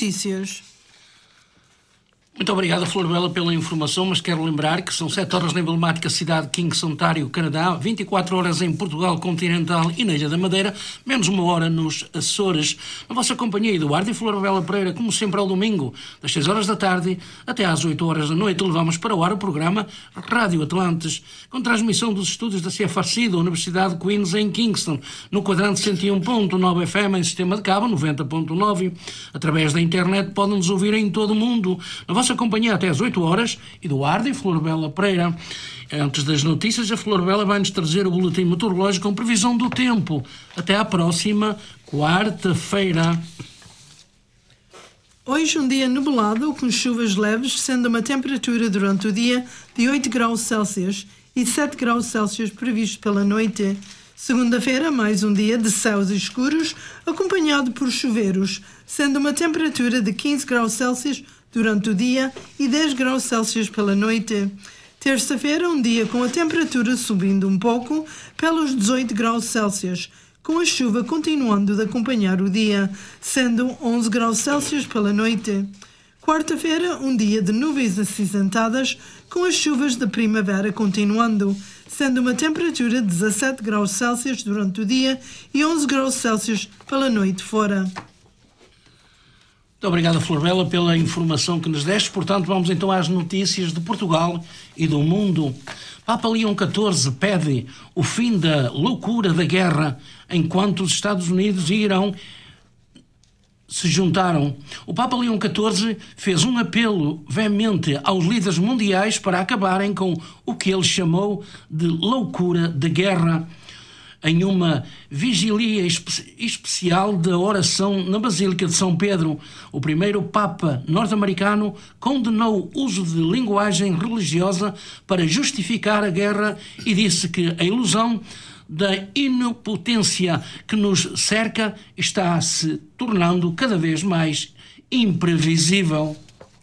notícias. Muito obrigado, Flor Bela, pela informação, mas quero lembrar que são 7 horas na emblemática cidade de Kingston, Ontário, Canadá, 24 horas em Portugal continental e na Ilha da Madeira, menos 1 hora nos Açores. Na vossa companhia, Eduardo e Flor Bela Pereira, como sempre ao domingo, das 6 horas da tarde até às 8 horas da noite, levamos para o ar o programa Rádio Atlantes, com transmissão dos estúdios da CFRC da Universidade de Queens em Kingston, no quadrante 101.9 FM em sistema de cabo, 90.9. Através da internet podem-nos ouvir em todo o mundo. Na vossa companhia até às 8 horas, Eduardo e Flor Bela Pereira. Antes das notícias, a Flor Bela vai-nos trazer o boletim meteorológico com previsão do tempo. Até à próxima quarta-feira. Hoje um dia nublado, com chuvas leves, sendo uma temperatura durante o dia de 8 graus Celsius e 7 graus Celsius previsto pela noite. Segunda-feira, mais um dia de céus escuros, acompanhado por chuveiros, sendo uma temperatura de 15 graus Celsius durante o dia e 10 graus Celsius pela noite. Terça-feira, um dia com a temperatura subindo um pouco pelos 18 graus Celsius, com a chuva continuando de acompanhar o dia, sendo 11 graus Celsius pela noite. Quarta-feira, um dia de nuvens acinzentadas, com as chuvas da primavera continuando, sendo uma temperatura de 17 graus Celsius durante o dia e 11 graus Celsius pela noite fora. Muito obrigado, Flor Bela, pela informação que nos deste. Portanto, vamos então às notícias de Portugal e do mundo. Papa Leão XIV pede o fim da loucura da guerra, enquanto os Estados Unidos e Irão se juntaram. O Papa Leão XIV fez um apelo veemente aos líderes mundiais para acabarem com o que ele chamou de loucura de guerra, em uma vigília especial da oração na Basílica de São Pedro. O primeiro Papa norte-americano condenou o uso de linguagem religiosa para justificar a guerra e disse que a ilusão da inopotência que nos cerca está se tornando cada vez mais imprevisível.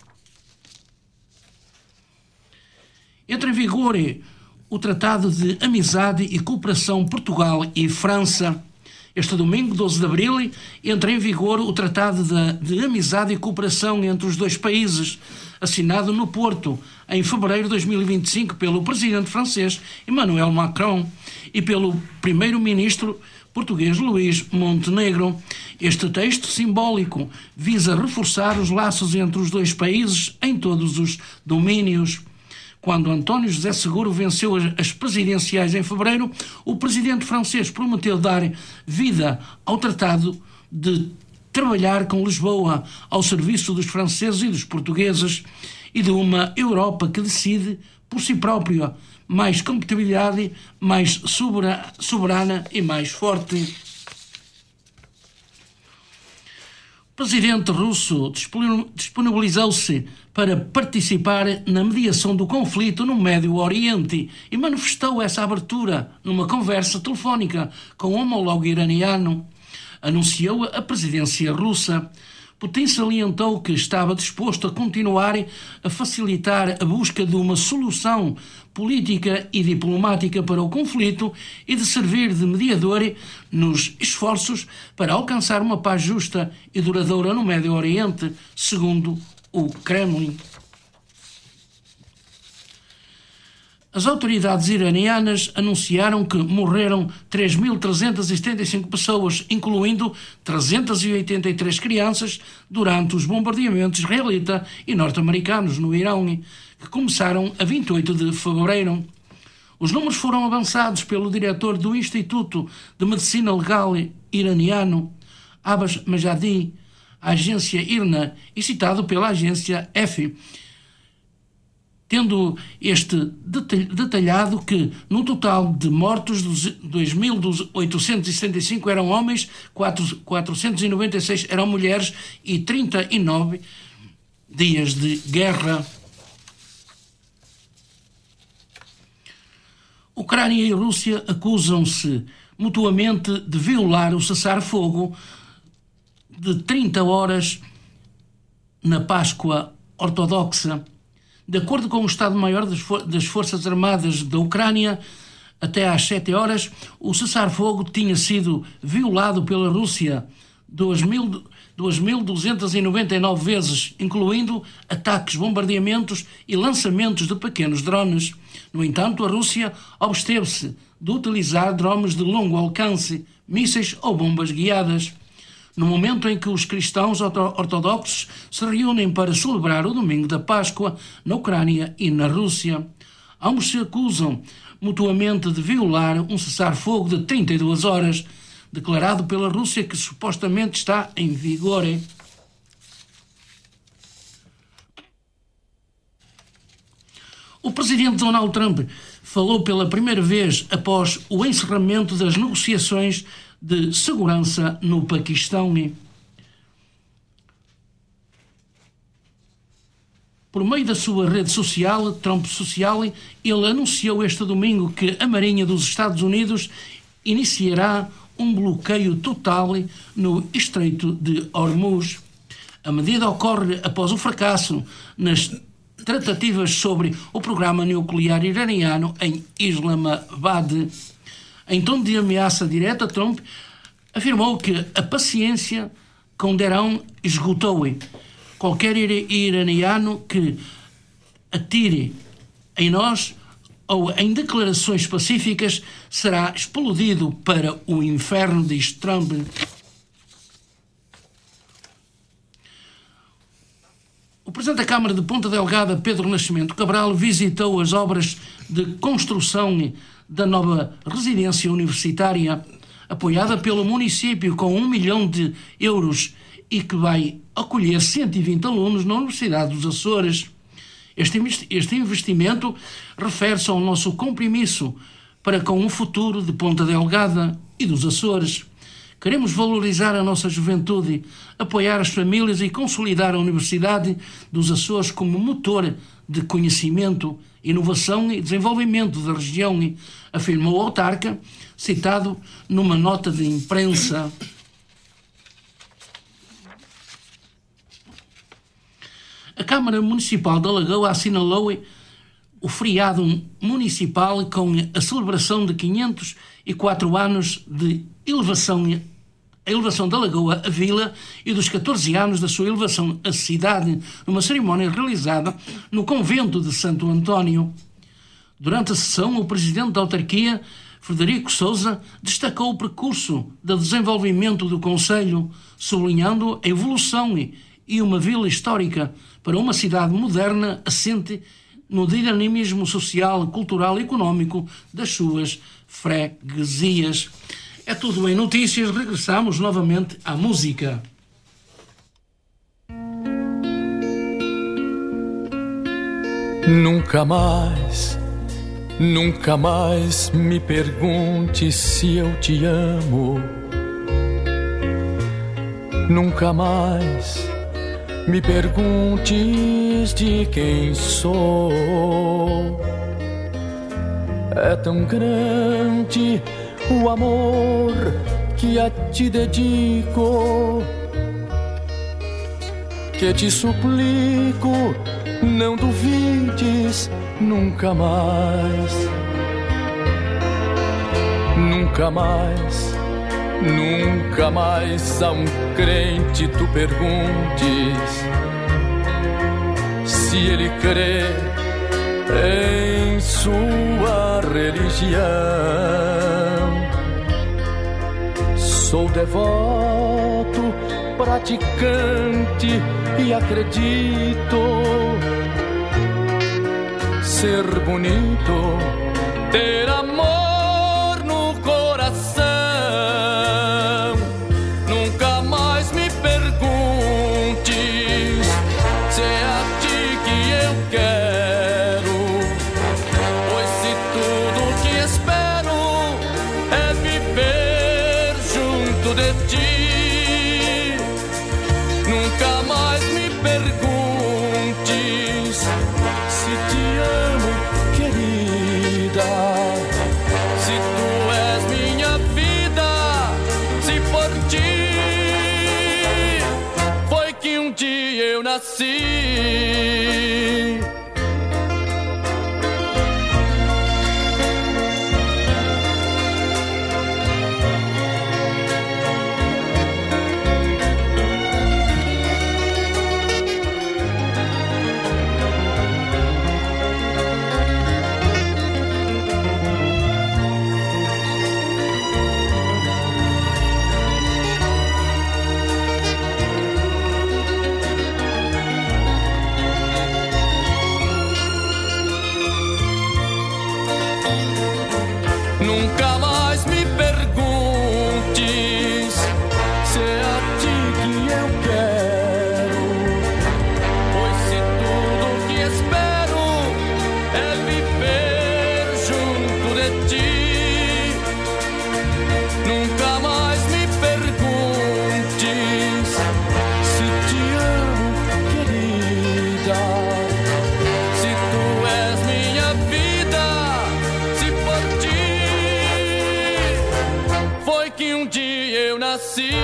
Entra em vigor o Tratado de Amizade e Cooperação Portugal e França. Este domingo, 12 de abril, entra em vigor o Tratado de Amizade e Cooperação entre os dois países, assinado no Porto, em fevereiro de 2025, pelo presidente francês Emmanuel Macron e pelo primeiro-ministro português Luís Montenegro. Este texto simbólico visa reforçar os laços entre os dois países em todos os domínios. Quando António José Seguro venceu as presidenciais em fevereiro, o presidente francês prometeu dar vida ao tratado de trabalhar com Lisboa ao serviço dos franceses e dos portugueses e de uma Europa que decide por si própria, mais competitividade, mais soberana e mais forte. O presidente russo disponibilizou-se para participar na mediação do conflito no Médio Oriente e manifestou essa abertura numa conversa telefónica com o homólogo iraniano. Anunciou a presidência russa. Putin salientou que estava disposto a continuar a facilitar a busca de uma solução política e diplomática para o conflito e de servir de mediador nos esforços para alcançar uma paz justa e duradoura no Médio Oriente, segundo o Kremlin. As autoridades iranianas anunciaram que morreram 3.375 pessoas, incluindo 383 crianças, durante os bombardeamentos israelita e norte-americanos no Irão, que começaram a 28 de fevereiro. Os números foram avançados pelo diretor do Instituto de Medicina Legal iraniano, Abbas Majadi, a agência IRNA, e citado pela agência EFI, tendo este detalhado que, no total de mortos, 2.875 eram homens, 496 eram mulheres e 39 dias de guerra. Ucrânia e Rússia acusam-se mutuamente de violar o cessar-fogo de 30 horas na Páscoa Ortodoxa. De acordo com o Estado-Maior das Forças Armadas da Ucrânia, até às 7 horas, o cessar-fogo tinha sido violado pela Rússia. 2.299 vezes, incluindo ataques, bombardeamentos e lançamentos de pequenos drones. No entanto, a Rússia absteve-se de utilizar drones de longo alcance, mísseis ou bombas guiadas. No momento em que os cristãos ortodoxos se reúnem para celebrar o domingo da Páscoa na Ucrânia e na Rússia, ambos se acusam mutuamente de violar um cessar-fogo de 32 horas, declarado pela Rússia, que supostamente está em vigor. O presidente Donald Trump falou pela primeira vez após o encerramento das negociações de segurança no Paquistão. Por meio da sua rede social, Trump Social, ele anunciou este domingo que a Marinha dos Estados Unidos iniciará um bloqueio total no Estreito de Hormuz. A medida ocorre após o fracasso nas tratativas sobre o programa nuclear iraniano em Islamabad. Em tom de ameaça direta, Trump afirmou que a paciência com Teherão esgotou. Qualquer iraniano que atire em nós ou em declarações pacíficas será explodido para o inferno, diz Trump. O Presidente da Câmara de Ponta Delgada, Pedro Nascimento Cabral, visitou as obras de construção da nova residência universitária, apoiada pelo município com 1 milhão de euros e que vai acolher 120 alunos na Universidade dos Açores. Este investimento refere-se ao nosso compromisso para com o futuro de Ponta Delgada e dos Açores. Queremos valorizar a nossa juventude, apoiar as famílias e consolidar a Universidade dos Açores como motor de conhecimento, inovação e desenvolvimento da região, afirmou o autarca, citado numa nota de imprensa. A Câmara Municipal da Lagoa assinalou o feriado municipal com a celebração de 504 anos de a elevação da Lagoa à vila e dos 14 anos da sua elevação à cidade, numa cerimónia realizada no convento de Santo António. Durante a sessão, o presidente da autarquia, Frederico Sousa, destacou o percurso de desenvolvimento do concelho, sublinhando a evolução e uma vila histórica para uma cidade moderna assente no dinamismo social, cultural e económico das suas freguesias. É tudo em notícias, regressamos novamente à música. Nunca mais me pergunte se eu te amo. Nunca mais me perguntes de quem sou. É tão grande o amor que a ti dedico, que te suplico, não duvides nunca mais. Nunca mais, nunca mais a um crente tu perguntes se ele crê em sua religião. Sou devoto, praticante e acredito ser bonito, ter amor no coração. Nunca mais me perguntes se é a ti que eu quero, pois se tudo que espero é viver junto de ti, nunca mais me perguntes se te amo, querida, se tu és minha vida, se por ti foi que um dia eu nasci. assim.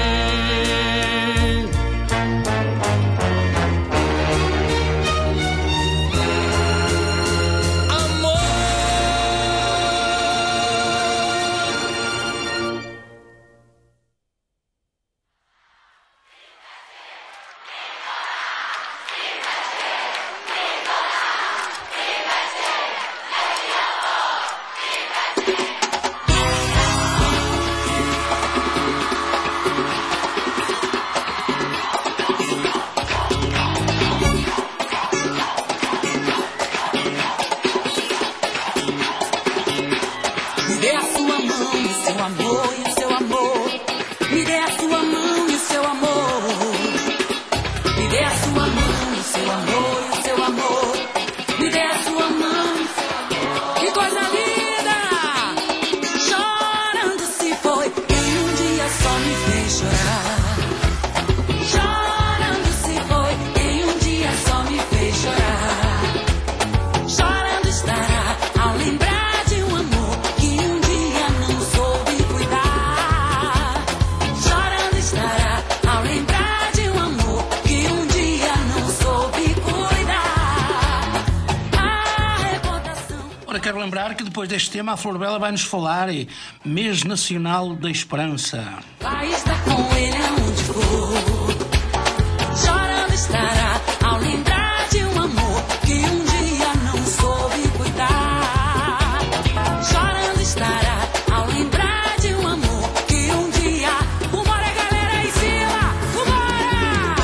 Quero lembrar que depois deste tema a Flor Bela vai nos falar em Mês Nacional da Esperança. Vai estar com ele aonde for, chorando estará ao lembrar de um amor que um dia não soube cuidar. Chorando estará ao lembrar de um amor que um dia... Vambora, galera, aí em cima! Vambora!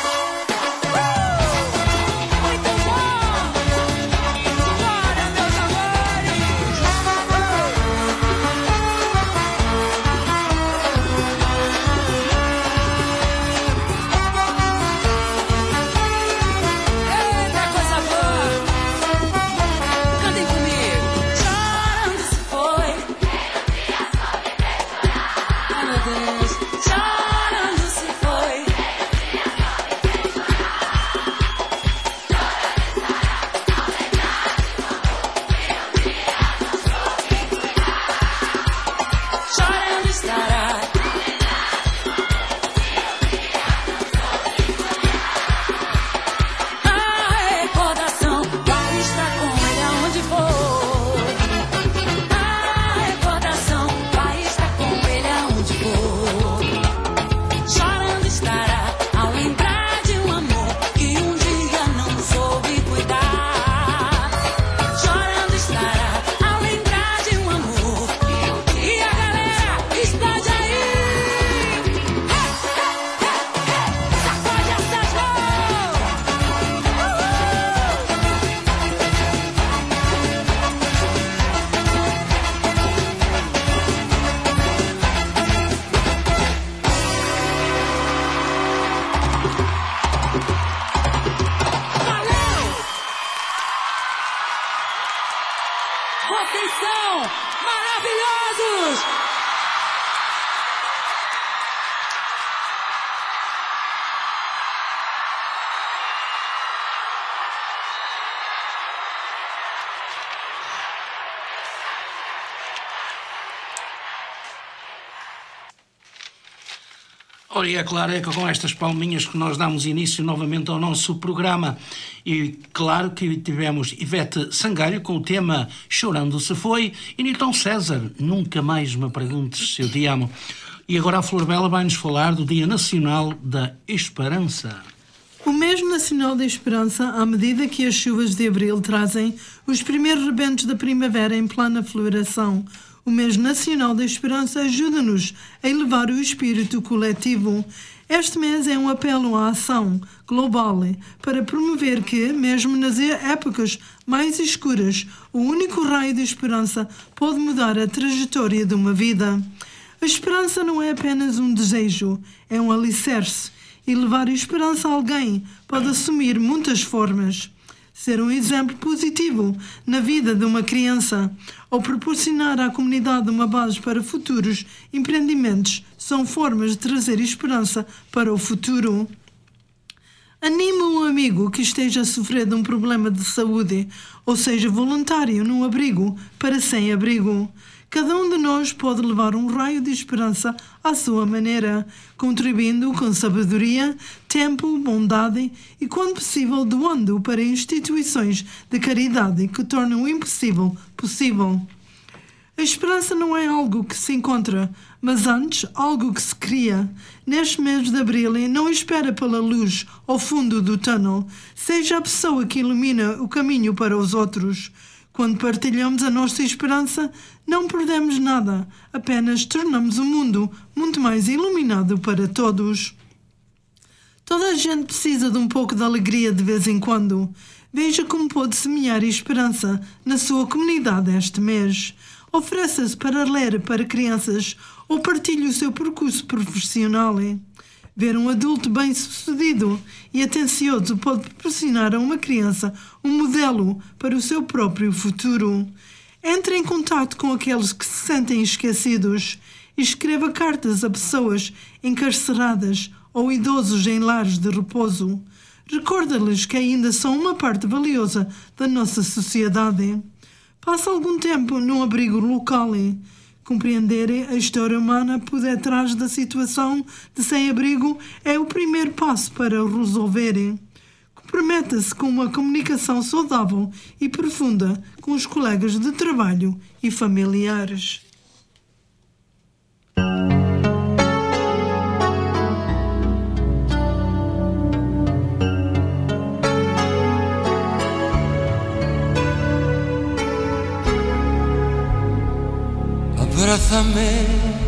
Muito bom! Vambora, meus amores! Eita, coisa boa! Cantem comigo! Chorando se foi. Ai, meu Deus! Chorando se foi. Chorando estará. A recordação vai estar com ele aonde for. A recordação vai estar com ele aonde for. Chorando estará ao lembrar de um amor que um dia não soube cuidar. Chorando estará ao lembrar de um amor. E a galera explode aí! Sacode essas mãos! Valeu! Vocês são maravilhosos! Ora, e é claro é que com estas palminhas que nós damos início novamente ao nosso programa. E claro que tivemos Ivete Sangalho com o tema Chorando se Foi e Nilton César, Nunca Mais Me Perguntes Se Eu Te Amo. E agora a Flor Bela vai nos falar do Dia Nacional da Esperança. O mês nacional da esperança, à medida que as chuvas de abril trazem os primeiros rebentos da primavera em plena floração, o mês nacional da esperança ajuda-nos a elevar o espírito coletivo. Este mês é um apelo à ação global para promover que, mesmo nas épocas mais escuras, o único raio de esperança pode mudar a trajetória de uma vida. A esperança não é apenas um desejo, é um alicerce. E levar esperança a alguém pode assumir muitas formas. Ser um exemplo positivo na vida de uma criança ou proporcionar à comunidade uma base para futuros empreendimentos são formas de trazer esperança para o futuro. Anime um amigo que esteja a sofrer de um problema de saúde ou seja voluntário num abrigo para sem-abrigo. Cada um de nós pode levar um raio de esperança à sua maneira, contribuindo com sabedoria, tempo, bondade e, quando possível, doando para instituições de caridade que tornam o impossível possível. A esperança não é algo que se encontra, mas antes algo que se cria. Neste mês de abril, não espera pela luz ao fundo do túnel. Seja a pessoa que ilumina o caminho para os outros. Quando partilhamos a nossa esperança, não perdemos nada, apenas tornamos o mundo muito mais iluminado para todos. Toda a gente precisa de um pouco de alegria de vez em quando. Veja como pode semear esperança na sua comunidade este mês. Ofereça-se para ler para crianças ou partilhe o seu percurso profissional. Ver um adulto bem-sucedido e atencioso pode proporcionar a uma criança um modelo para o seu próprio futuro. Entre em contato com aqueles que se sentem esquecidos e escreva cartas a pessoas encarceradas ou idosos em lares de repouso. Recorda-lhes que ainda são uma parte valiosa da nossa sociedade. Passe algum tempo num abrigo local. Compreender a história humana por detrás da situação de sem-abrigo é o primeiro passo para o resolver. Comprometa-se com uma comunicação saudável e profunda com os colegas de trabalho e familiares. Abrázame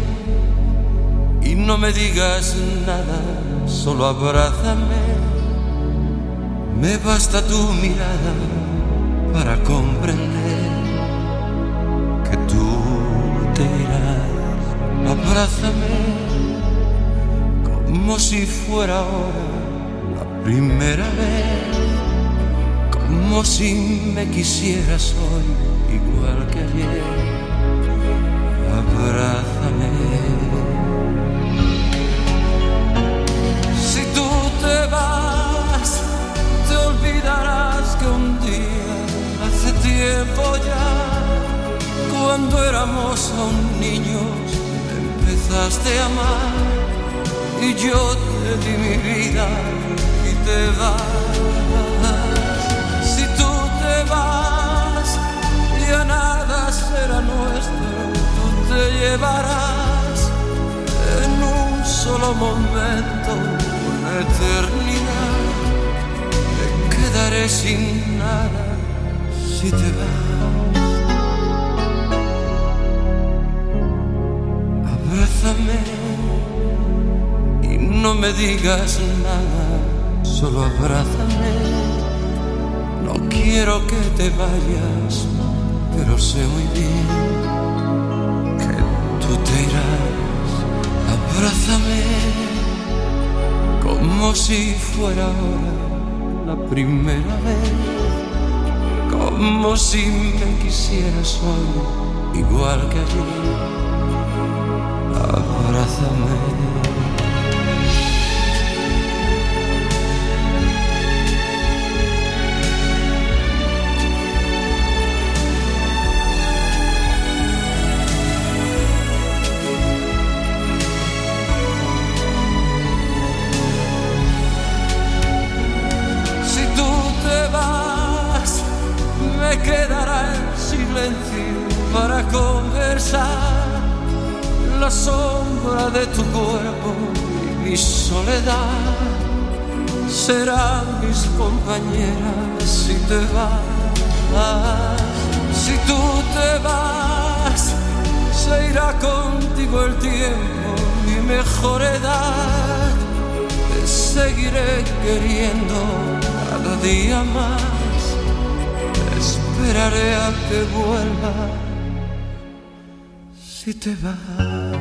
y no me digas nada, solo abrázame. Me basta tu mirada para comprender que tú te irás. Abrázame como si fuera ahora la primera vez, como si me quisieras hoy igual que ayer. Abrázame. Si tú te vas, te olvidarás que un día, hace tiempo ya, cuando éramos aún niños, me empezaste a amar y yo te di mi vida y te vas. Si tú te vas, ya nada será nuestro. Te llevarás en un solo momento una eternidad. Me quedaré sin nada si te vas. Abrázame y no me digas nada, solo abrázame. No quiero que te vayas, pero sé muy bien tú te irás. Abrázame como si fuera ahora la primera vez, como si me quisieras hoy igual que ayer. Abrázame. Quedará el silencio para conversar, la sombra de tu cuerpo y mi soledad serán mis compañeras si te vas. Si tú te vas, se irá contigo el tiempo, mi mejor edad. Te seguiré queriendo cada día más. Esperaré a que vuelva si te vas.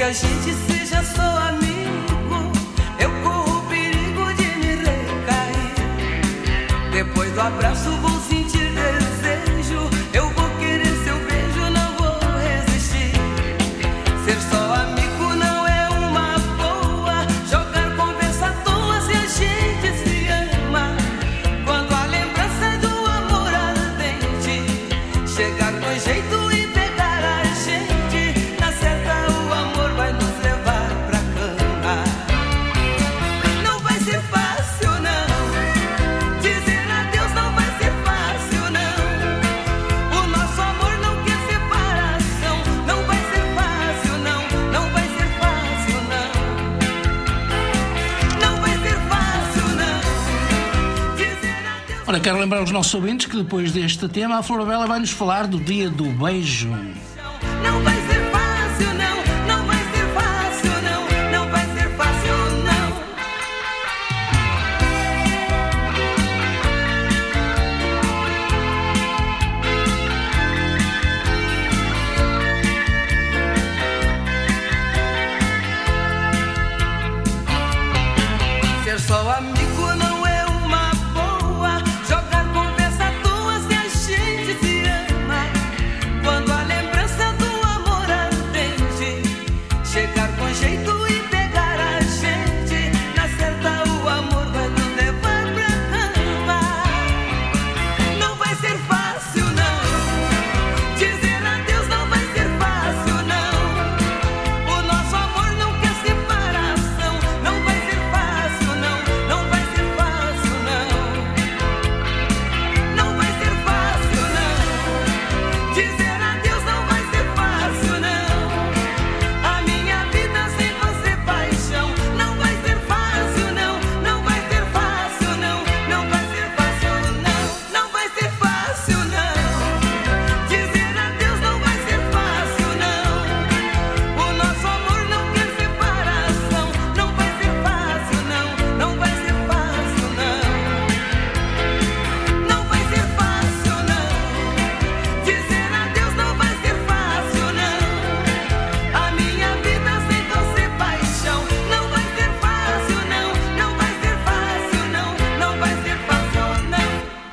a gente seja só amigo, eu corro o perigo de me recair. Depois do abraço vou sentir desejo, eu vou querer seu beijo, não vou resistir. Ser só amigo não é uma boa, jogar conversa à toa se a gente se ama. Quando a lembrança do amor ardente chegar com jeito e pegar a gente, na certa o amor vai nos levar pra cama. Não vai ser fácil não, dizer adeus não vai ser fácil não. O nosso amor não quer separação, não vai ser fácil não, não vai ser fácil não. Não vai ser fácil não, dizer adeus. Ora, quero lembrar aos nossos ouvintes que depois deste tema a Flor Bela vai nos falar do Dia do Beijo. Não vai ser fácil não, não vai ser fácil não, não vai ser fácil não. Ser só amigo não é uma boa, jogar conversa à toa se a gente se ama. Quando a lembrança do amor ardente chegar com jeito e pegar a gente, na certa o amor vai nos levar pra cama. Não vai ser fácil não, dizer adeus não vai ser fácil não. O nosso amor não quer separação, não vai ser fácil não, não vai ser fácil não. Não vai ser fácil não, dizer adeus não vai ser fácil não. A minha vida sem você paixão, não vai ser fácil não, não vai ser fácil não, não vai ser fácil não, não vai ser fácil não. Dizer adeus não vai ser fácil não. O nosso amor não quer separação, não vai ser fácil não, não vai ser fácil não. Não vai ser fácil não, dizer adeus não vai ser fácil não. A minha vida sem você paixão, não vai ser fácil não, não vai ser fácil não, não vai ser fácil não.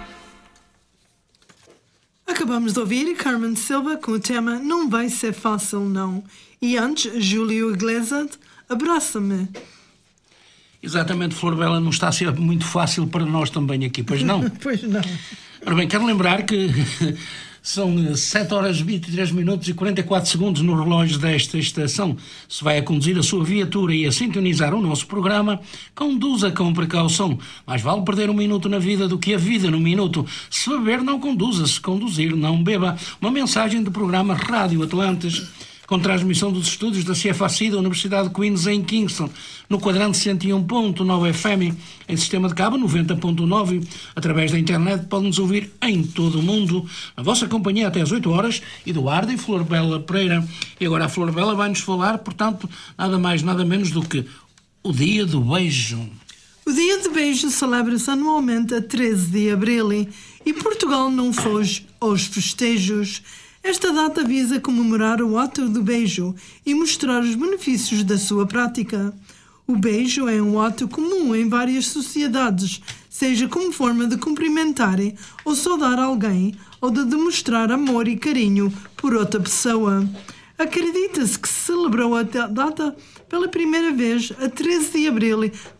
Acabamos de ouvir Carmen Silva com o tema Não Vai Ser Fácil Não. E antes, Júlio Iglesias, Abraça-me. Exatamente, Flor Bela, não está a ser muito fácil para nós também aqui, pois não? Pois não. Ora bem, quero lembrar que são 7 horas 23 minutos e 44 segundos no relógio desta estação. Se vai a conduzir a sua viatura e a sintonizar o nosso programa, conduza com precaução. Mais vale perder um minuto na vida do que a vida num minuto. Se beber, não conduza. Se conduzir, não beba. Uma mensagem do programa Rádio Atlantes, com transmissão dos estúdios da CFAC da Universidade de Queens em Kingston, no quadrante 101.9 FM, em sistema de cabo 90.9, através da internet podem-nos ouvir em todo o mundo, na vossa companhia até às 8 horas, Eduardo e Flor Bela Pereira. E agora a Flor Bela vai-nos falar, portanto, nada mais, nada menos do que o Dia do Beijo. O Dia do Beijo celebra-se anualmente a 13 de abril e Portugal não foge aos festejos. Esta data visa comemorar o ato do beijo e mostrar os benefícios da sua prática. O beijo é um ato comum em várias sociedades, seja como forma de cumprimentar ou saudar alguém ou de demonstrar amor e carinho por outra pessoa. Acredita-se que se celebrou a data pela primeira vez a 13 de abril de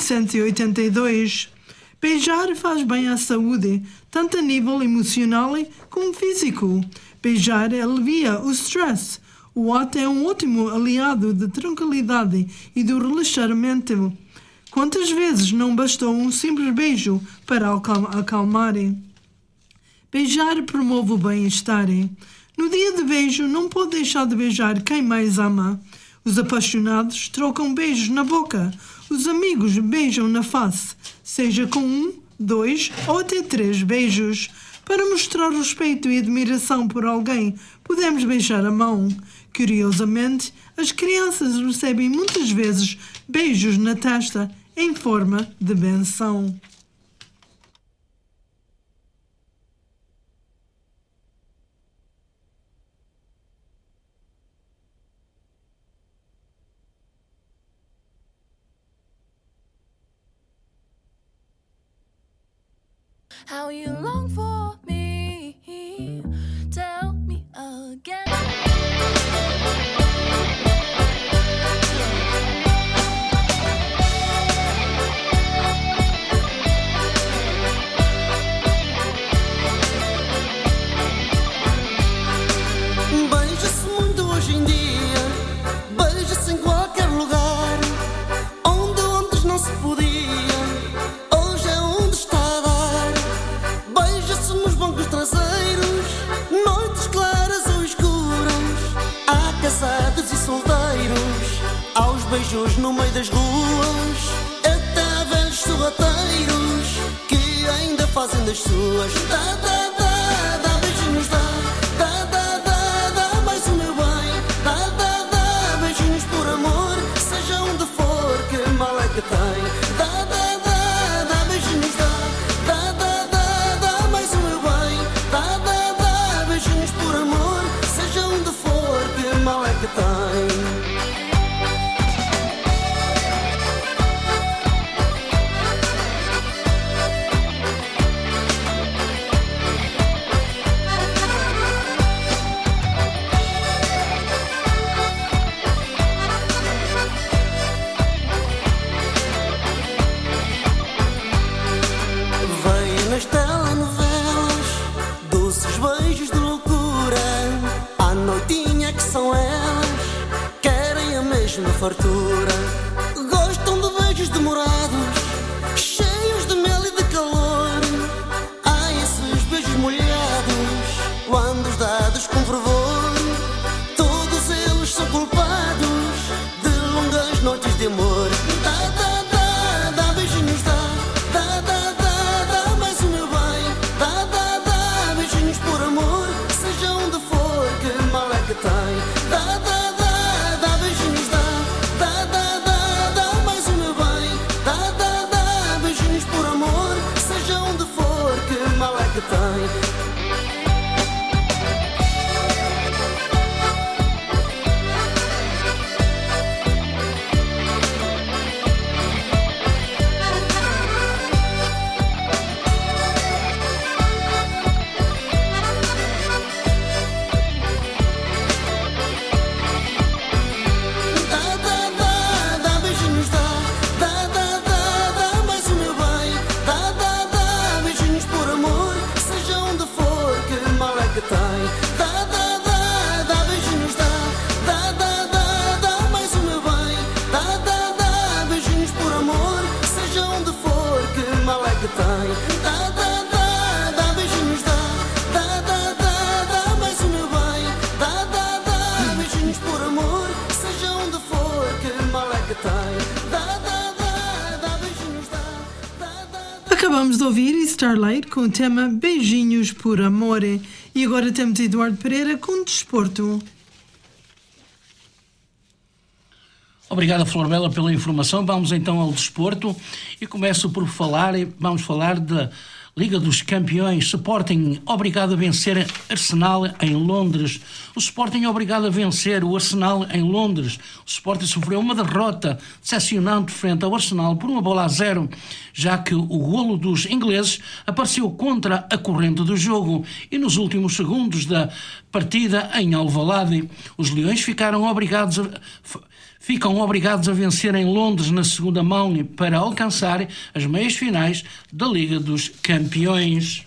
1882. Beijar faz bem à saúde, tanto a nível emocional como físico. Beijar alivia o stress. O ato é um ótimo aliado de tranquilidade e do relaxamento. Quantas vezes não bastou um simples beijo para acalmar? Beijar promove o bem-estar. No dia de beijo, não pode deixar de beijar quem mais ama. Os apaixonados trocam beijos na boca. Os amigos beijam na face, seja com 1, 2 ou até 3 beijos. Para mostrar respeito e admiração por alguém, podemos beijar a mão. Curiosamente, as crianças recebem muitas vezes beijos na testa em forma de benção. you long for me? Tell me again. Beija-se muito hoje em dia, beija-se em qualquer lugar. Onde antes não se podia, hoje é onde está a dar. Beija-se nos bancos traseiros, noites claras ou escuras. Há casados e solteiros, aos beijos no meio das ruas. Até há velhos sorrateiros que ainda fazem das suas. Dá, dá, dá, dá beijinhos, dá. Dá, dá, dá, dá mais o meu bem. Dá, dá, dá beijinhos por amor, seja onde for, que mal é que tem. Dá, dá, dá, dá beijinhos, dá. Dá, dá, dá, dá mais o meu bem. Dá, dá, dá beijinhos por amor, seja onde for, que mal é que tem. Vem nas telenovelas doces beijos de loucura. À noitinha que são elas, querem a mesma fartura. Gostam de beijos demorados, cheios de mel e de calor. Há esses beijos molhados, quando os dados com fervor. Todos eles são culpados de longas noites de amor. Dá, dá, dá, dá beijinhos, dá. Dá, dá, dá, dá mais o meu bem. Dá, dá, dá beijinhos por amor, seja onde for, que mal é que tem. Dá, dá, dá, dá beijinhos, dá. Dá, dá, dá, dá mais o meu bem. Dá, dá, dá beijinhos por amor, seja onde for, que mal é que tem. Dá, dá, dá, dá beijinhos, dá. Dá, dá, dá, dá mais o meu bem. Dá, dá, dá beijinhos por amor, seja onde for, que mal é que tem. Dá, dá, dá, dá beijinhos, dá. Dá, dá, dá, dá mais o meu bem. Dá, dá, dá beijinhos por amor, seja onde for, que mal é que tem. Dá, dá, dá, dá beijinhos, dá. Dá, dá, dá, dá mais o meu bem. Dá, dá, dá beijinhos por amor, seja onde for, que mal é que tem. Dá, dá, dá, dá beijinhos, dá. Dá, dá, dá. Acabamos de ouvir Starlight com o tema Beijinhos por Amore. E agora temos Eduardo Pereira com Desporto. Obrigado, Flor Bela, pela informação. Vamos então ao desporto e vamos falar da Liga dos Campeões. Sporting obrigado a vencer Arsenal em Londres. O Sporting é obrigado a vencer o Arsenal em Londres. O Sporting sofreu uma derrota decepcionante frente ao Arsenal por 1-0, já que o golo dos ingleses apareceu contra a corrente do jogo e nos últimos segundos da partida em Alvalade. Os Leões ficam obrigados a vencer em Londres na segunda mão para alcançar as meias finais da Liga dos Campeões.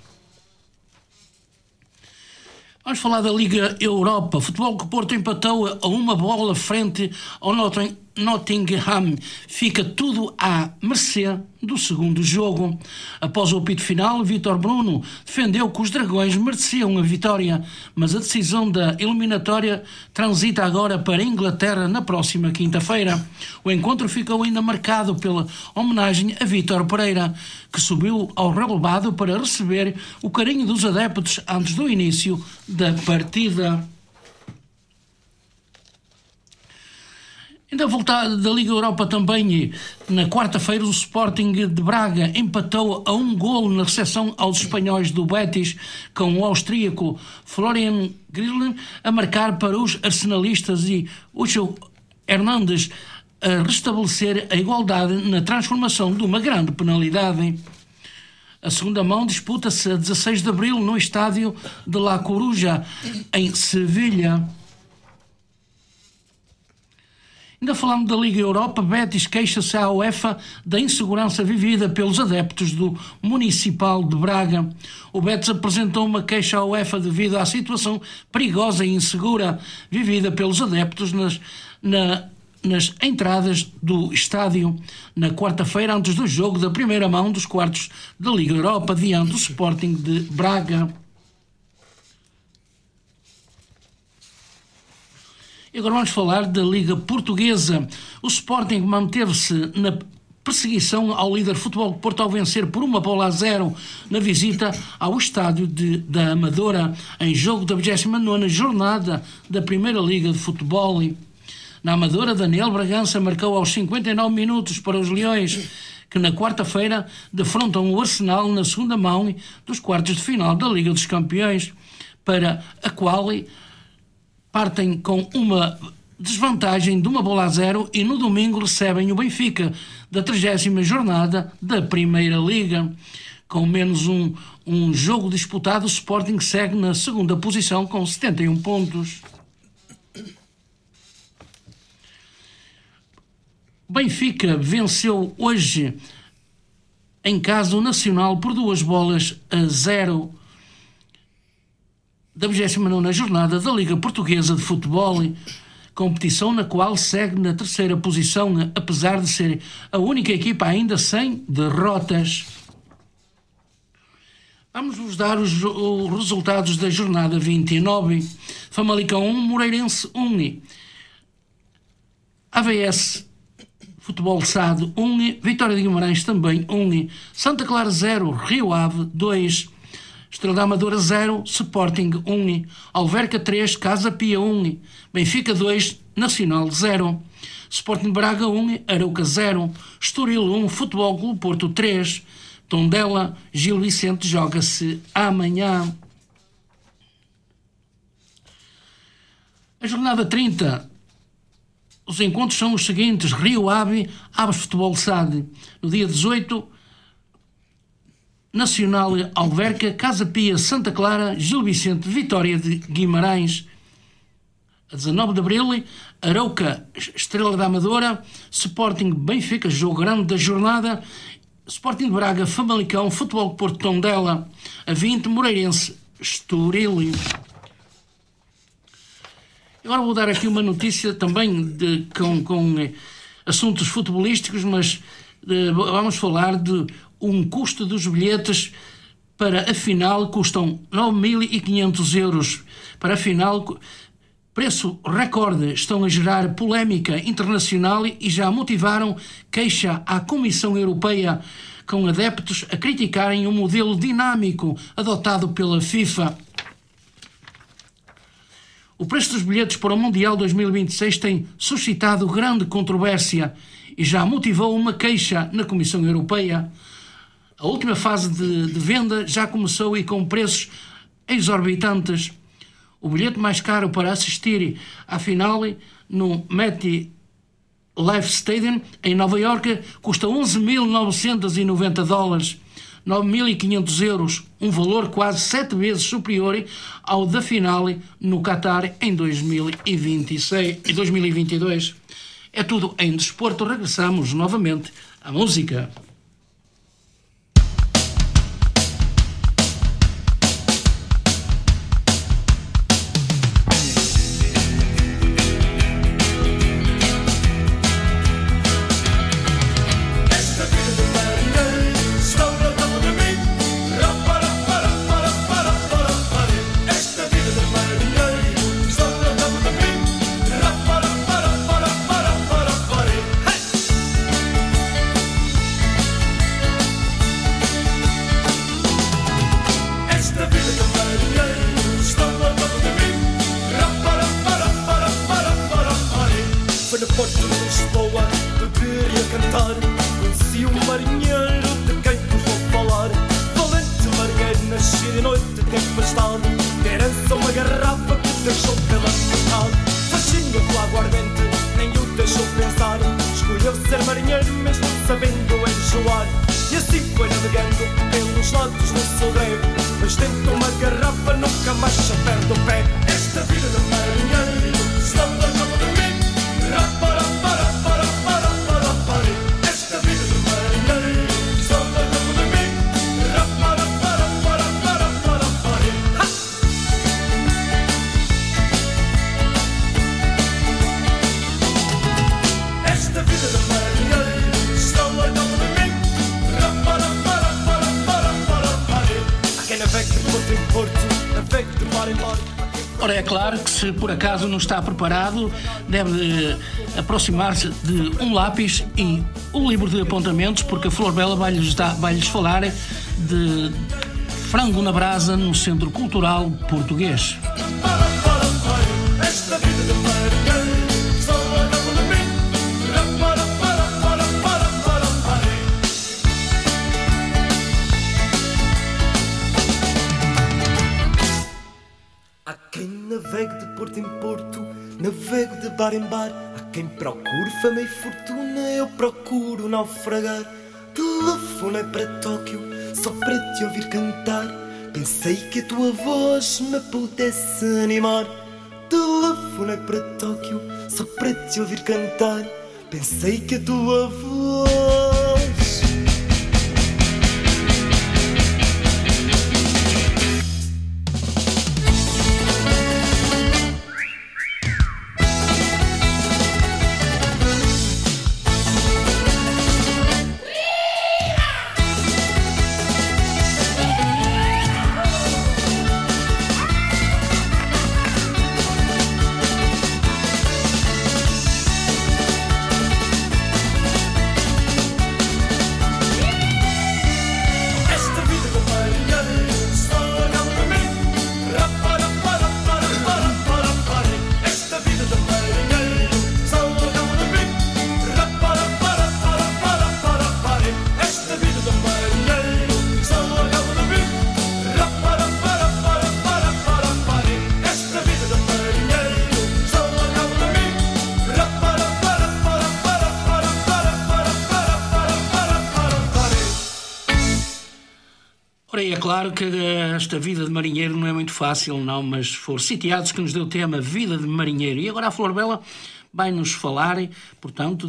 Vamos falar da Liga Europa. Futebol que Porto empatou a uma bola frente ao Nottingham. Fica tudo à mercê do segundo jogo. Após o apito final, Vítor Bruno defendeu que os Dragões mereciam a vitória, mas a decisão da eliminatória transita agora para a Inglaterra na próxima quinta-feira. O encontro ficou ainda marcado pela homenagem a Vítor Pereira, que subiu ao relevado para receber o carinho dos adeptos antes do início da partida. Ainda a voltar da Liga Europa também, na quarta-feira o Sporting de Braga empatou a 1-0 na recepção aos espanhóis do Betis, com o austríaco Florian Griezmann a marcar para os arsenalistas e Ucho Hernández a restabelecer a igualdade na transformação de uma grande penalidade. A segunda mão disputa-se a 16 de abril no estádio de La Coruja, em Sevilha. Ainda falando da Liga Europa, Betis queixa-se à UEFA da insegurança vivida pelos adeptos do Municipal de Braga. O Betis apresentou uma queixa à UEFA devido à situação perigosa e insegura vivida pelos adeptos nas entradas do estádio na quarta-feira, antes do jogo da primeira mão dos quartos da Liga Europa, diante do Sporting de Braga. E agora vamos falar da Liga Portuguesa. O Sporting manteve-se na perseguição ao líder Futebol de Porto ao vencer por 1-0 na visita ao estádio da Amadora, em jogo da 29ª jornada da Primeira Liga de Futebol. Na Amadora, Daniel Bragança marcou aos 59 minutos para os Leões, que na quarta-feira defrontam o Arsenal na segunda mão dos quartos de final da Liga dos Campeões, para a qual partem com uma desvantagem de 1-0 e no domingo recebem o Benfica da 30ª jornada da Primeira Liga. Com menos um jogo disputado, o Sporting segue na segunda posição com 71 pontos. Benfica venceu hoje em casa o Nacional por 2-0 da 29ª jornada da Liga Portuguesa de Futebol, competição na qual segue na terceira posição, apesar de ser a única equipa ainda sem derrotas. Vamos-vos dar os resultados da jornada 29. Famalicão 1, Moreirense 1, AVS Futebol SAD 1, Vitória de Guimarães também 1, Santa Clara 0, Rio Ave 2, Estrela da Amadora 0, Sporting 1, Alverca 3, Casa Pia 1, Benfica 2, Nacional 0, Sporting Braga 1, Arauca 0, Estoril 1, Futebol Clube Porto 3, Tondela, Gil Vicente joga-se amanhã. A jornada 30, os encontros são os seguintes: Rio Ave, Aves Futebol SAD. No dia 18, Nacional Alverca, Casa Pia, Santa Clara, Gil Vicente, Vitória de Guimarães. A 19 de abril, Arauca, Estrela da Amadora, Sporting Benfica, jogo grande da jornada, Sporting Braga, Famalicão, Futebol Porto Tondela. A 20, Moreirense, Estoril. Agora vou dar aqui uma notícia também com assuntos futebolísticos, mas vamos falar de um custo dos bilhetes para a final. Custam 9.500 euros para a final. Preço recorde. Estão a gerar polémica internacional e já motivaram queixa à Comissão Europeia, com adeptos a criticarem o modelo dinâmico adotado pela FIFA. O preço dos bilhetes para o Mundial 2026 tem suscitado grande controvérsia e já motivou uma queixa na Comissão Europeia. A última fase de venda já começou e com preços exorbitantes. O bilhete mais caro para assistir à final no MetLife Stadium em Nova Iorque custa $11.990, 9.500 euros, um valor quase 7 vezes superior ao da final no Qatar em 2022. É tudo em desporto. Regressamos novamente à música. sou grego, mas dentro de uma garrafa nunca mais se perde o pé. Esta vida de marinheiro, senão da cama de mim. Esta vida de marinheiro, senão da cama de mim. Esta vida de marinheiro, senão da cama de mim. Há quem navegue de porto em porto, navegue de mar em mar. Ora, é claro que se por acaso não está preparado, deve aproximar-se de um lápis e um livro de apontamentos, porque a Flor Bela vai-lhes falar de frango na brasa no Centro Cultural Português. Esta vida de marinheiro, só a cama de mim. Há quem navegue de porto em porto, navegue de bar em bar. Há quem procure fama e fortuna, eu procuro naufragar. Telefonei para Tóquio, só para te ouvir cantar. Pensei que a tua voz me pudesse animar. Telefonei para Tóquio, só para te ouvir cantar. Pensei que a tua voz... É claro que esta vida de marinheiro não é muito fácil, não, mas for sitiados que nos deu o tema Vida de Marinheiro. E agora a Flor Bela vai-nos falar, portanto,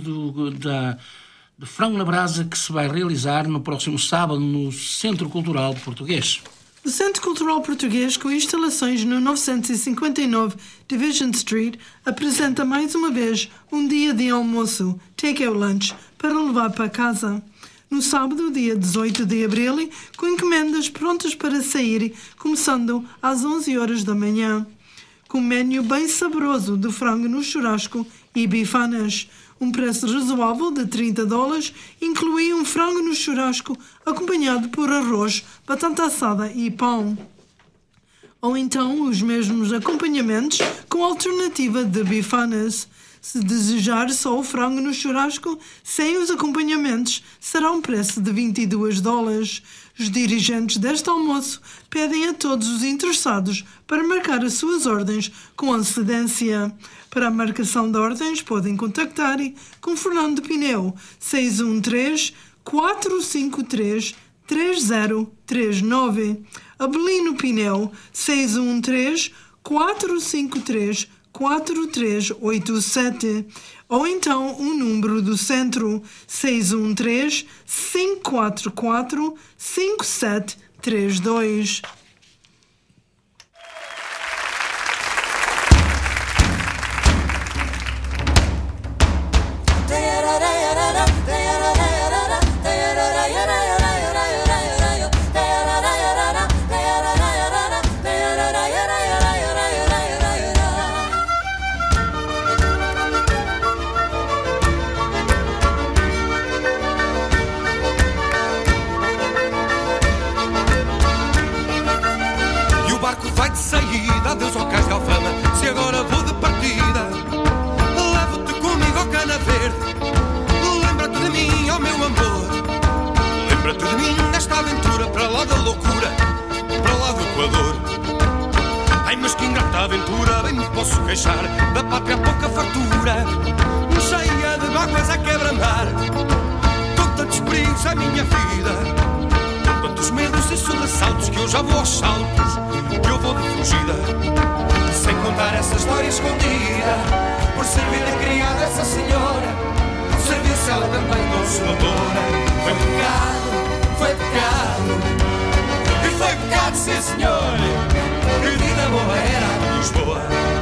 de frango na brasa que se vai realizar no próximo sábado no Centro Cultural Português. O Centro Cultural Português, com instalações no 959 Division Street, apresenta mais uma vez um dia de almoço, take-out lunch, para levar para casa. No sábado, dia 18 de abril, com encomendas prontas para sair, começando às 11 horas da manhã. Com um menu bem saboroso de frango no churrasco e bifanas. Um preço razoável de $30 inclui um frango no churrasco acompanhado por arroz, batata assada e pão. Ou então os mesmos acompanhamentos com alternativa de bifanas. Se desejar só o frango no churrasco, sem os acompanhamentos, será um preço de $22. Os dirigentes deste almoço pedem a todos os interessados para marcar as suas ordens com antecedência. Para a marcação de ordens, podem contactar com Fernando Pineu, 613-453-3039. Abelino Pineu, 613-453-4387, ou então o número do centro 613-544-5732. Adeus ao cais de Alfama, se agora vou de partida, levo-te comigo ao Cana Verde. Lembra-te de mim, ó meu amor, lembra-te de mim nesta aventura, para lá da loucura, para lá do Equador. Ai, mas que ingrata aventura, bem me posso queixar da pátria pouca fartura, cheia de mágoas a quebra-mar, com tantos perigos a minha vida, com tantos medos e sobressaltos, que eu já vou aos saltos, que eu vou de fugida, sem contar essa história escondida, por ser vida criada essa senhora, por servir-se ela também consoladora. Foi pecado, e foi pecado, sim senhor, que vida boa era a de Lisboa.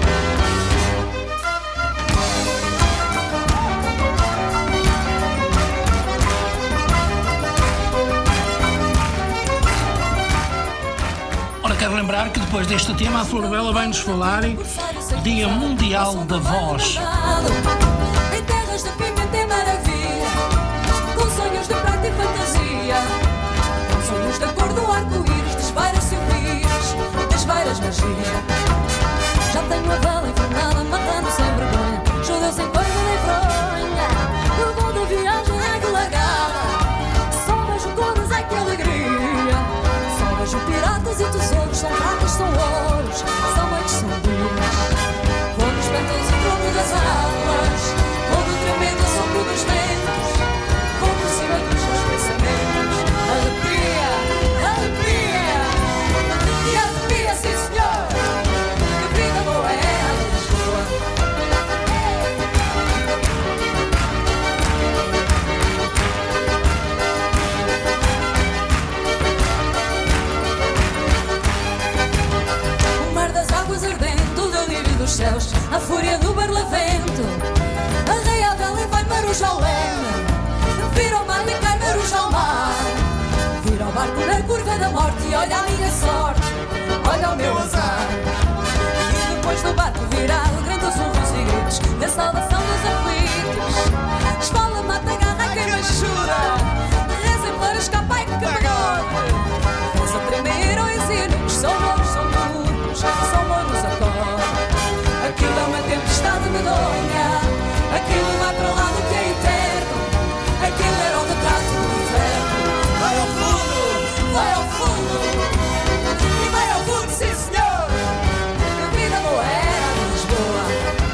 Ora, quero lembrar que depois deste tema a Flor Bela vai-nos falar Dia Mundial da Voz. Em terras de pimenta e maravilha, com sonhos de prata e fantasia, com sonhos da cor do arco-íris, desvaira-se o vírus, desvairas magia. Já tenho a vela enfornada, matando sem vergonha, judeu sem coisa nem fronha. O voo da viagem é que largada, só vejo cores, é que alegria. Só vejo piratas e tesouros, são pratas, são ouros, são noites, são dias. Vou nos ventos e trono das águas, vou no tremendo sopro dos ventos, vou por cima dos seus pensamentos. Arrepia, arrepia, e arrepia, sim senhor, que vida boa é a de Lisboa. O mar das águas ardente, o delírio dos céus, a fúria do barlavento, arreia a vela e vai Maruja ao leme, vira o mar e cai Maruja ao mar, vira o barco na curva da morte e olha a minha sorte, olha o meu azar. E depois do barco virado, grandes urros e gritos, da salvação dos aflitos, esfola, mata, garra, quem mais chora, rezem para escapar e camarada. Faz a tremer os hinos, são bons, são duros, são bons a cor. Aquilo é uma tempestade medonha, aquilo vai para lá do que é eterno, aquilo era o retrato do inferno. Vai ao fundo, e vai ao fundo, sim senhor, que vida boa era a de Lisboa.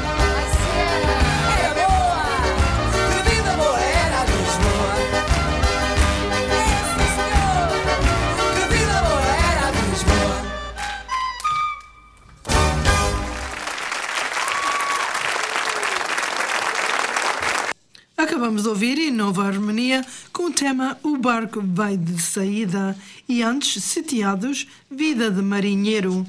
Era boa, que vida boa era a de Lisboa. Sim senhor, que vida boa era a de Lisboa. Acabamos de ouvir em Nova Harmonia com o tema O Barco Vai de Saída e antes, Sitiados, Vida de Marinheiro.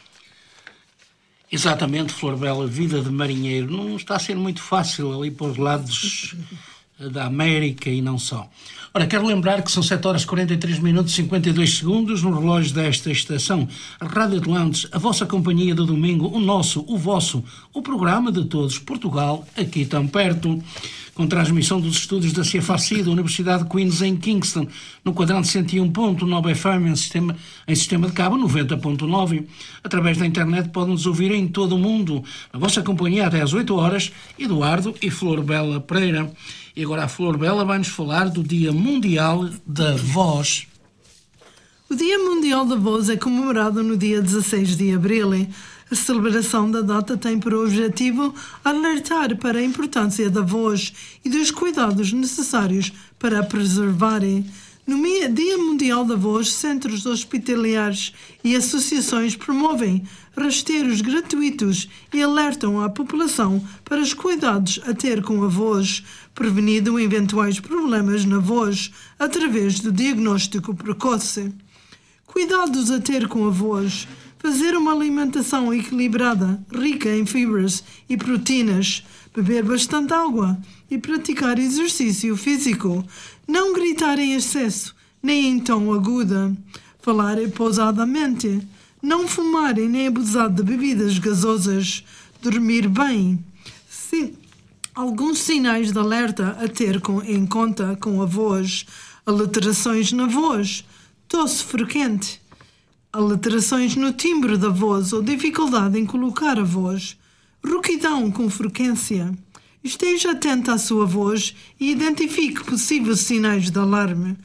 Exatamente, Flor Bela, vida de marinheiro. Não está a ser muito fácil ali para os lados da América e não só. Ora, quero lembrar que são 7 horas 43 minutos e 52 segundos no relógio desta estação. A Rádio Atlantes, a vossa companhia do domingo, o nosso, o vosso, o programa de todos, Portugal, aqui tão perto, com transmissão dos estúdios da CFAC, da Universidade de Queens, em Kingston, no quadrante 101.9 FM, em sistema de cabo 90.9. Através da internet podem-nos ouvir em todo o mundo. A vossa companhia até às 8 horas, Eduardo e Flor Bela Pereira. E agora a Flor Bela vai-nos falar do Dia Mundial da Voz. O Dia Mundial da Voz é comemorado no dia 16 de abril. A celebração da data tem por objetivo alertar para a importância da voz e dos cuidados necessários para a preservarem. No Dia Mundial da Voz, centros hospitalares e associações promovem rastreios gratuitos e alertam a população para os cuidados a ter com a voz, prevenindo eventuais problemas na voz através do diagnóstico precoce. Cuidados a ter com a voz: fazer uma alimentação equilibrada, rica em fibras e proteínas, beber bastante água e praticar exercício físico, não gritar em excesso, nem em tom agudo, falar pausadamente, não fumar nem abusar de bebidas gasosas, dormir bem. Sim, alguns sinais de alerta a ter em conta com a voz: alterações na voz, tosse frequente, alterações no timbre da voz ou dificuldade em colocar a voz, rouquidão com frequência. Esteja atento à sua voz e identifique possíveis sinais de alarme.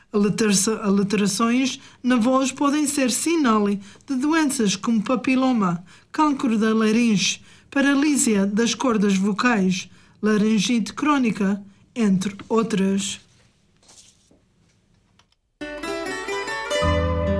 Alterações na voz podem ser sinal de doenças como papiloma, cancro da laringe, paralisia das cordas vocais, laringite crónica, entre outras.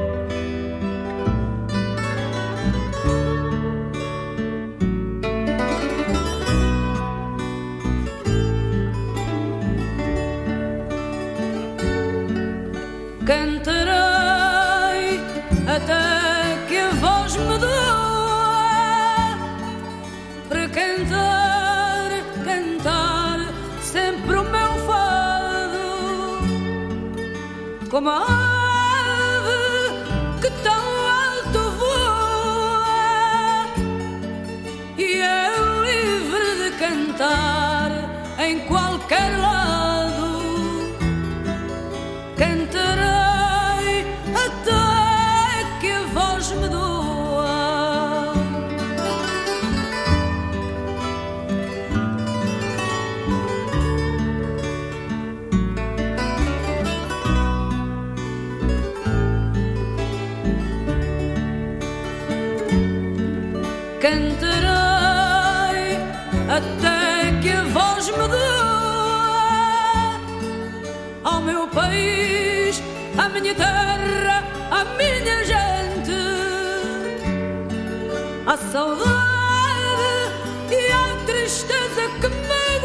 como a ave que tão alto voa e é livre de cantar em qualquer lado. Cantarei até que a voz me doa. Cantarei até que a voz me doa ao meu país, à minha terra, à minha gente, à saudade e à tristeza que me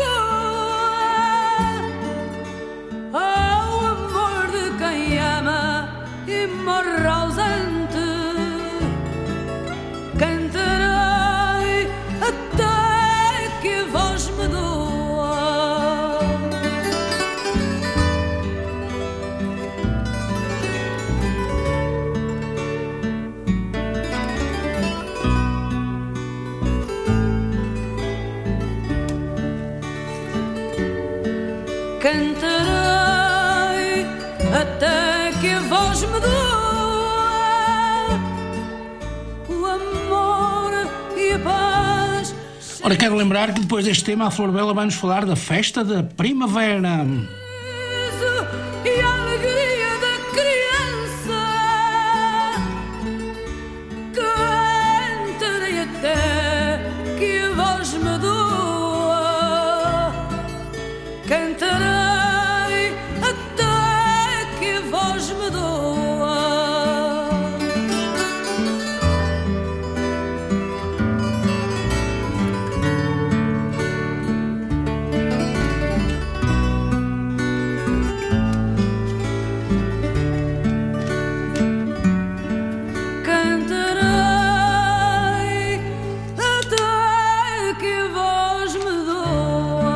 doa, ao amor de quem ama e morre ausente. Cantarei até que a voz me doa. Cantarei até que a voz me doa. O amor e a paz. Ora, quero lembrar que depois deste tema a Flor Bela vai nos falar da festa da primavera. E a alegria da criança. Cantarei até que a voz me doa. Cantarei até que a voz me doa. Cantarei até que a voz me doa.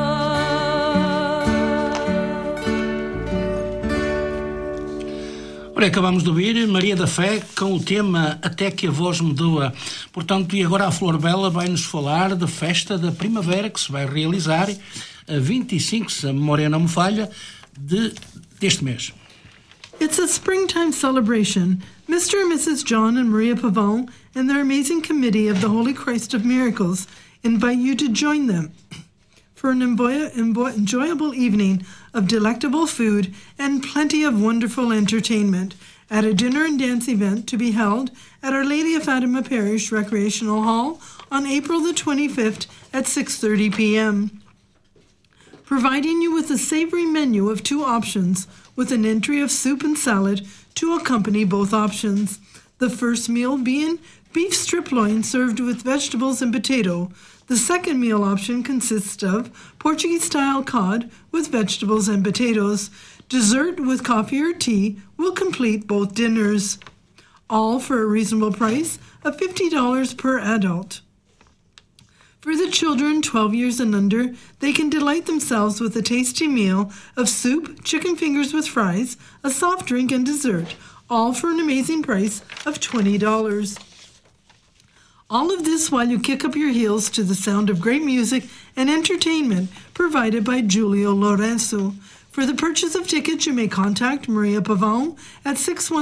Ora, acabamos de ouvir Maria da Fé com o tema Até que a Voz Me Doa. Portanto, e agora a Flor Bela vai nos falar da festa da primavera que se vai realizar a 25, se a memória não me falha, deste mês. It's a springtime celebration. Mr. and Mrs. John and Maria Pavon and their amazing committee of the Holy Christ of Miracles invite you to join them for an enjoyable evening of delectable food and plenty of wonderful entertainment at a dinner and dance event to be held at Our Lady of Fatima Parish Recreational Hall on April the 25th at 6:30 p.m. Providing you with a savory menu of 2 options with an entry of soup and salad to accompany both options. The first meal being beef strip loin served with vegetables and potato. The second meal option consists of Portuguese-style cod with vegetables and potatoes. Dessert with coffee or tea will complete both dinners, all for a reasonable price of $50 per adult. For the children 12 years and under, they can delight themselves with a tasty meal of soup, chicken fingers with fries, a soft drink, and dessert, all for an amazing price of $20. All of this while you kick up your heels to the sound of great music and entertainment provided by Giulio Lorenzo. For the purchase of tickets, you may contact Maria Pavon at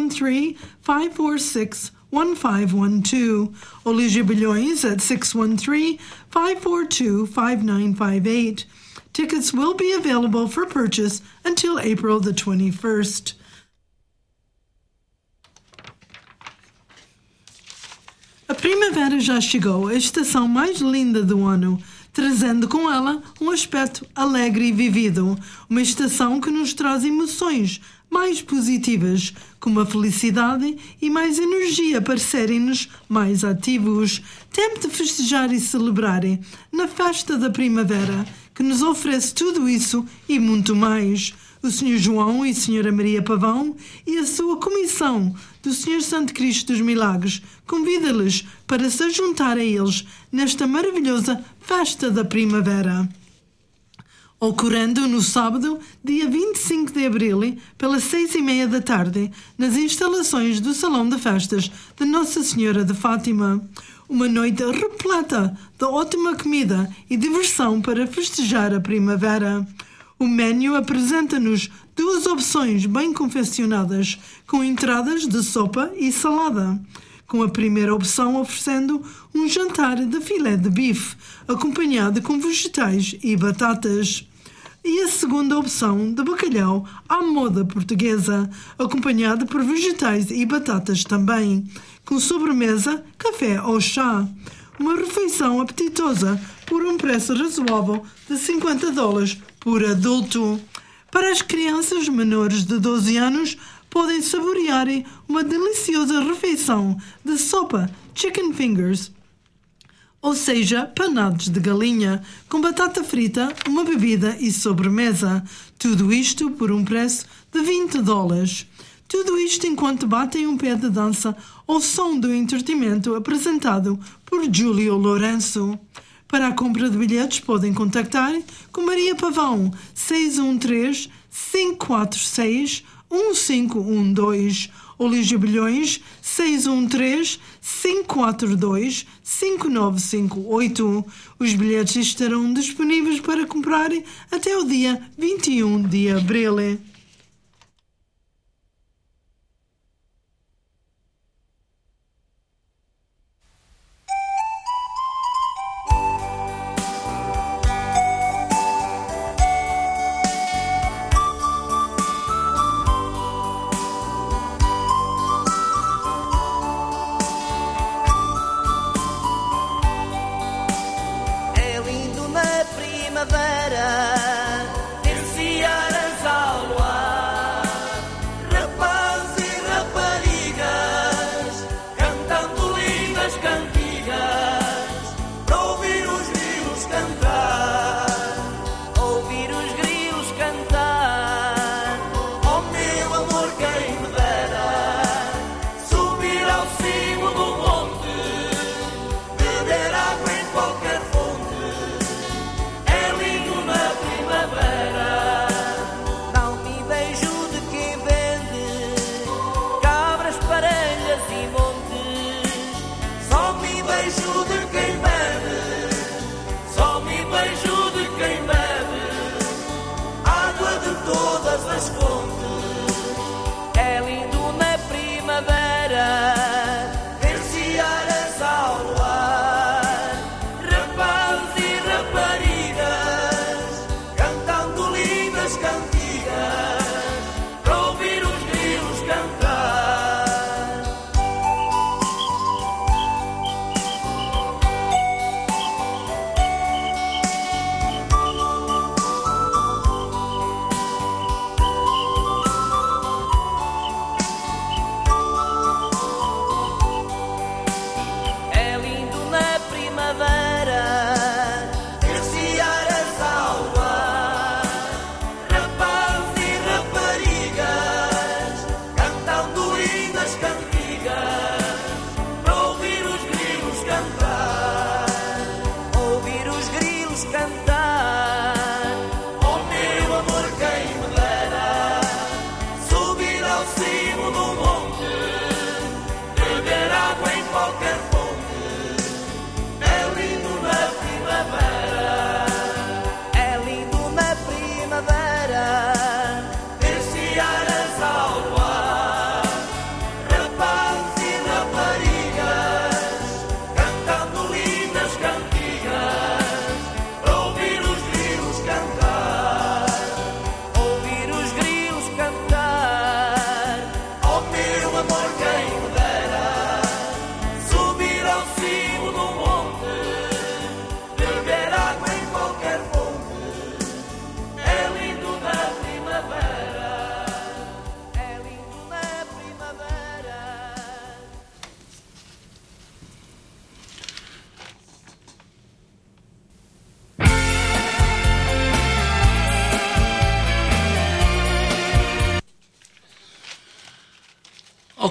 613-546-1512, Oligia Bilhões at 613-542-5958. Tickets will be available for purchase until April the 21st. A primavera já chegou, a estação mais linda do ano, trazendo com ela um aspecto alegre e vivido, uma estação que nos traz emoções mais positivas, como a felicidade e mais energia para serem-nos mais ativos. Tempo de festejar e celebrar na festa da primavera, que nos oferece tudo isso e muito mais. O Sr. João e a Sra. Maria Pavão e a sua comissão do Sr. Santo Cristo dos Milagres convida-lhes para se juntar a eles nesta maravilhosa festa da primavera. ocorrendo no sábado, dia 25 de abril, pelas 6:30 da tarde, nas instalações do Salão de Festas de Nossa Senhora de Fátima. Uma noite repleta de ótima comida e diversão para festejar a primavera. O menu apresenta-nos 2 opções bem confeccionadas, com entradas de sopa e salada, com a primeira opção oferecendo um jantar de filé de bife, acompanhado com vegetais e batatas. E a segunda opção de bacalhau à moda portuguesa, acompanhado por vegetais e batatas também, com sobremesa, café ou chá. Uma refeição apetitosa por um preço razoável de $50 por adulto. Para as crianças menores de 12 anos, podem saborear uma deliciosa refeição de sopa chicken fingers, ou seja, panados de galinha, com batata frita, uma bebida e sobremesa. Tudo isto por um preço de $20. Tudo isto enquanto batem um pé de dança ao som do entretenimento apresentado por Júlio Lourenço. Para a compra de bilhetes podem contactar com Maria Pavão 613-546-1512 ou Lígia Bilhões 613-542-5958. Os bilhetes estarão disponíveis para comprar até o dia 21 de abril.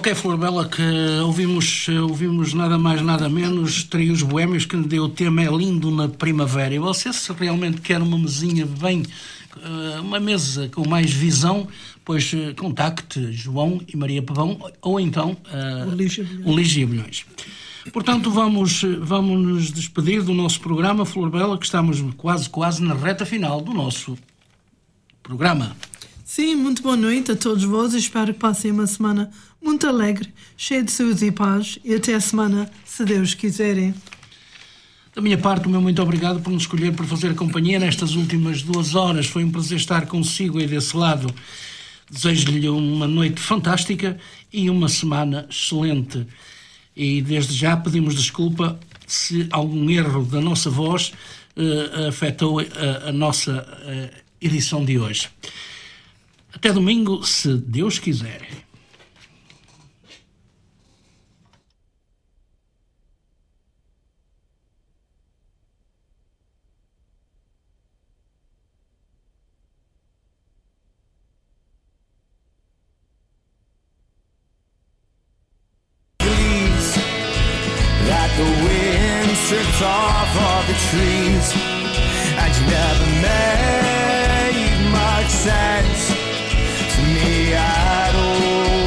Ok, Flor Bela, que ouvimos nada mais, nada menos, Trios Boémios, que deu o tema É Lindo na Primavera. E você, se realmente quer uma mesinha bem, uma mesa com mais visão, pois contacte João e Maria Pavão, ou então o Lígia Bilhões. Portanto, vamos nos despedir do nosso programa, Flor Bela, que estamos quase na reta final do nosso programa. Sim, muito boa noite a todos vós. Espero que passem uma semana muito alegre, cheia de saúde e paz. E até a semana, se Deus quiserem. Da minha parte, o meu muito obrigado por nos escolher, por fazer companhia nestas últimas 2 horas. Foi um prazer estar consigo aí desse lado. Desejo-lhe uma noite fantástica e uma semana excelente. E desde já pedimos desculpa se algum erro da nossa voz afetou a nossa edição de hoje. Até domingo, se Deus quiser. That the wind strips off all the trees, and you never made much sense to me at all.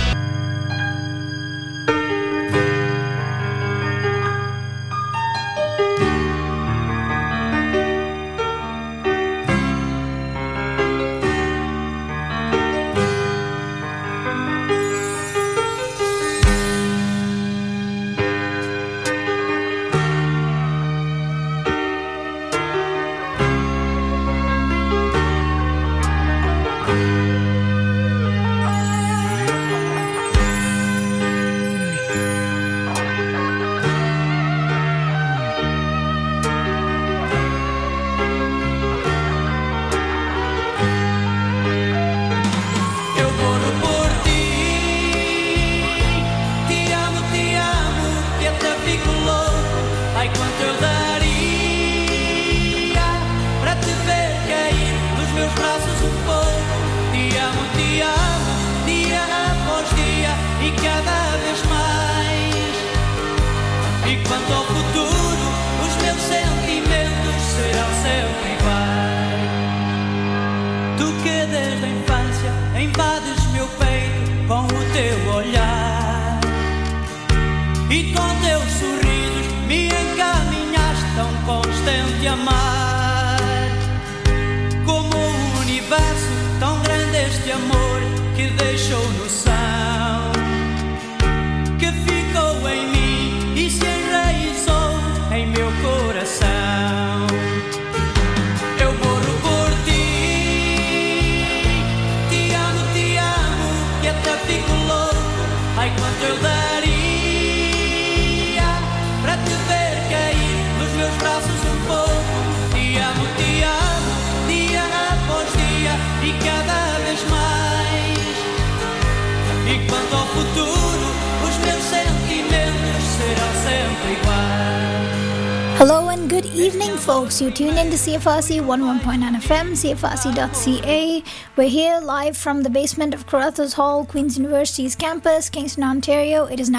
Hello and good evening, folks. You tuned in to CFRC 11.9 FM, CFRC.ca. We're here live from the basement of Carruthers Hall, Queen's University's campus, Kingston, Ontario. It is now